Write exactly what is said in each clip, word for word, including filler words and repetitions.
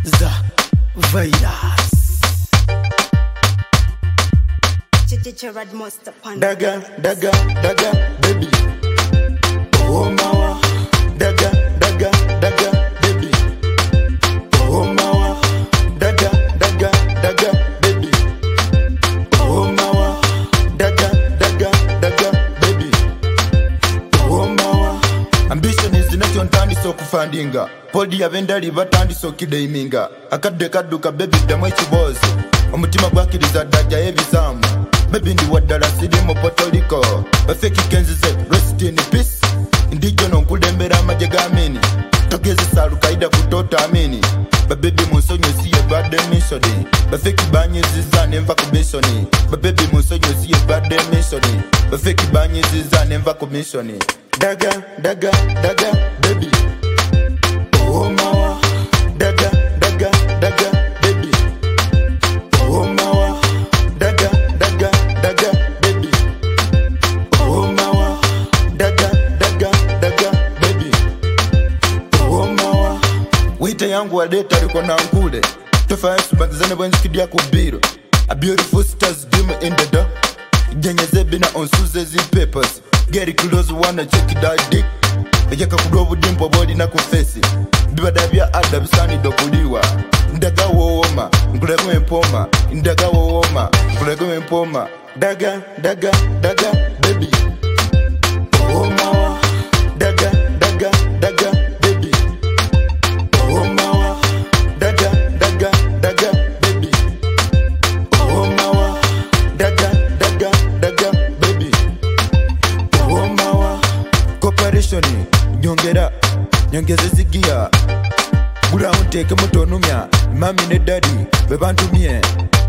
The virus. Daga, daga, daga, baby. Oh mawa. Daga, daga, daga, baby. Oh mawa. Daga, daga, daga, baby. Oh mawa. Daga, daga, daga, baby. Oh mawa. Ambition is not on tandi so kufandinga. Podi ya vendali batandi so kideiminga. Akade kaduka baby damwechi boss. Omutima gwakiriza dajja ebizamu. Baby ndi wadala sidi mu Puerto Rico. Bafeki kenzi ze rest in peace. Indijo no kulembera amajega amini. Togeze salu kaida kutota amini. Baby musonyo siye bade mishoni. Bafeki banyi zizane mva kumishoni. Baby musonyo siye bade mishoni. Bafeki banyi zizane mva kumishoni. Daga, daga, daga, baby. Oh mawa. Daga, daga, daga, baby. Oh mawa. Daga, daga, daga, baby. Oh mawa. Daga, daga, daga, baby. Oh mawa. Wita yangu wa data liko na ngule. Tofa yesu bagzane wenzi kidia kubiro. A beautiful stars dim in the dark. Jenyeze bina on Suze's papers. Get it close, wanna check it out dick. Ejeka kudobu dimpo body na kufesi. Biba dabia adab sani dokuliwa. Ndaga wooma, nkulego empoma. Ndaga wooma, nkulego empoma. Daga, daga, daga, baby. Oh mawa. Daga, daga, daga, baby. Oh mawa. Daga, daga, daga, baby. Oh mawa. Daga, daga, daga, baby. Oh mawa. Cooperation, nyongera, nyongeze zigia. Gula unteke mutonumya, mami ne daddy, bebantumye.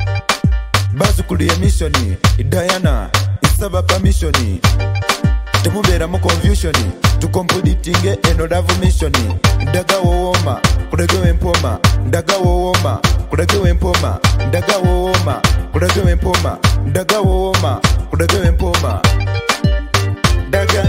Basu kuliye missioni, Diana, isaba permissioni. Temubera mu confusioni, tukompulitinge enodavu missioni. Ndaga wooma, kulegewe empoma. Ndaga wooma, kulegewe empoma. Ndaga wooma, kulegewe empoma. Ndaga wooma, kulegewe empoma. Daga,